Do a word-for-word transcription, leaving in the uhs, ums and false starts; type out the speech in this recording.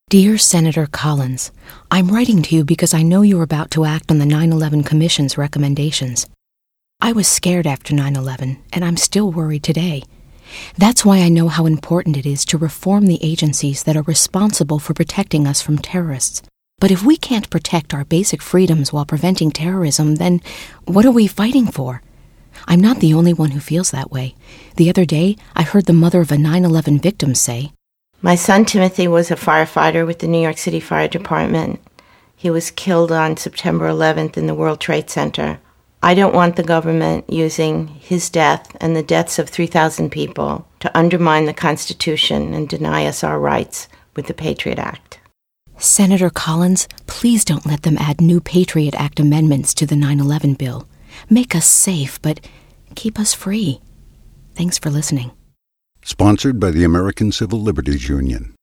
Dear Senator Collins, I'm writing to you because I know you're about to act on the nine eleven Commission's recommendations. I was scared after nine eleven, and I'm still worried today. That's why I know how important it is to reform the agencies that are responsible for protecting us from terrorists. But if we can't protect our basic freedoms while preventing terrorism, then what are we fighting for? I'm not the only one who feels that way. The other day, I heard the mother of a nine eleven victim say, "My son Timothy was a firefighter with the New York City Fire Department. He was killed on September eleventh in the World Trade Center. I don't want the government using his death and the deaths of three thousand people to undermine the Constitution and deny us our rights with the Patriot Act." Senator Collins, please don't let them add new Patriot Act amendments to the nine eleven bill. Make us safe, but keep us free. Thanks for listening. Sponsored by the American Civil Liberties Union.